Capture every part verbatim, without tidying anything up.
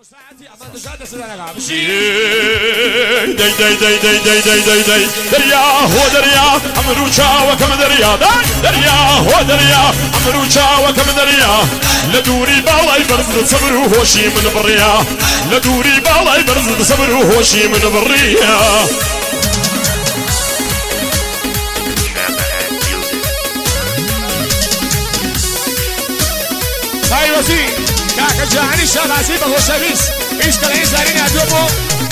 داي داي داي داي داي داي داي داي دريا هو دريا أمروشا وكم دريا دريا هو دريا أمروشا وكم دريا لدوري بالاي برز صبر وهوشي من بريا لدوري بالاي برز صبر وهوشي من بريا هاي وزي كاكا جاعني شغازي بهو شبيس ايش كلاين زارين ادوبو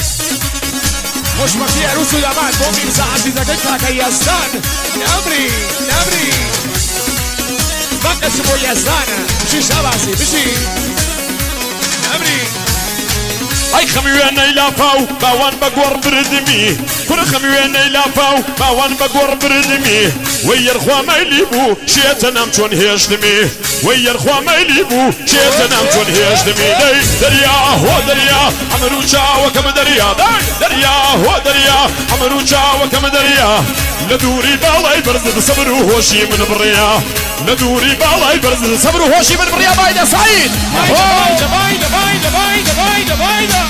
مش مكي عروسو يابان بومي مساعد بذكك كاكا يزدان نمري نمري بقى اسمو يزدان بشي شغازي بشي نمري اي خميوين يلافاو باوان بقور بردمي كل خميوين يلافاو باوان بقور بردمي وير خوا ما يليبو شيتنا مشون هيشتمي وير خوا ما يليبو شيتنا مشون هيشتمي داي دريا هو دريا عمروشا وكم دريا داي دريا هو دريا عمروشا وكم دريا لدوري بالاي برز صبر وهوشي من بريا لدوري بالاي برز صبر وهوشي من بريا بايدا سعيد بايدا بايدا بايدا بايدا بايدا بايدا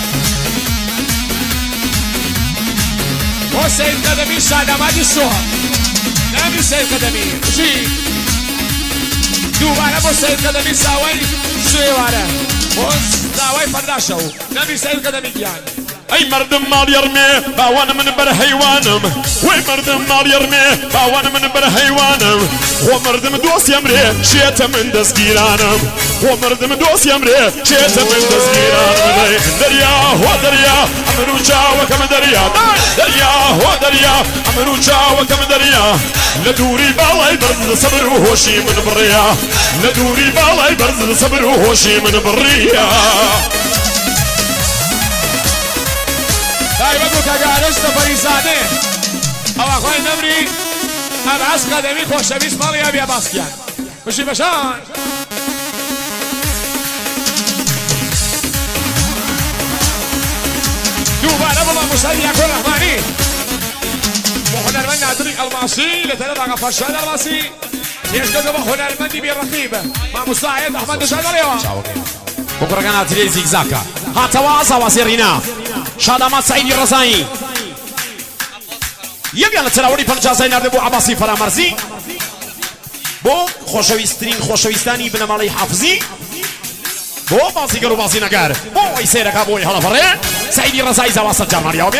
هو سيد قدمي سادة ما دي السوها نامي سيد قدمي شي دوباره با سيد قدمي ساوي شوي واره بوز داوي فرداشو نامي سيد قدمي جان اي مردم مال يرمي باوان من بر حيوانم وي مردم مال يرمي باوان من بر حيوانم هو مردم دوس يمري شيت من دسكيرانم هو مردم دوس يمري شيت من دسكيرانم دريا هو دريا امروشا وكم دريا دريا هو دريا امروشا وكم دريا لدوري بالاي برز صبر وهوشي من بريا لدوري بالاي برز صبر وهوشي من بريا داي بگو که گارش تفریزاده او اخوای نمری هم از قدمی خوشویس مالی هم یا باسکیان بشی بشان دوباره بابا مشتری یکو رحمانی هنرمند نادری الماسی لطلب آقا فرشاد الماسی يشتغل با هنرمندی بی رقیب ما مساعد احمد شادریوا بكره كانت لي زيكزاكا هاتوا وزيرنا شادامات سعيد الرزاي يبي على تراوري فرجازي نرد بو عباسي فرامرزي بو خوشويسترين خوشويستاني بن مالي حافظي بو بازيگر و بازی نگر بو يسيرك ابوي هلا فرين سعيد الرزاي زواسط جمال يومي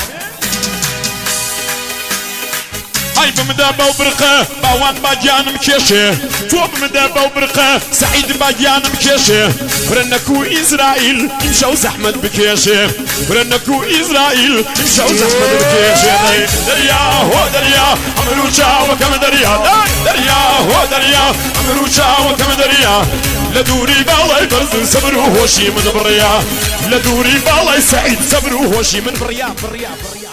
هاي بمدابة وبرقة باوان باجان مكيشة تو بمدابة وبرقة سعيد باجان مكيشة فرنكو إسرائيل يمشوا زحمة بكيشة فرنكو إسرائيل يمشوا زحمة بكيشة دريا هو دريا أمروشا وكم دريا دريا هو دريا أمروشا وكم دريا لدوري بالاي برز صبر وهوشي من بريا لدوري بالاي سعيد صبر وهوشي من بريا بريا بريا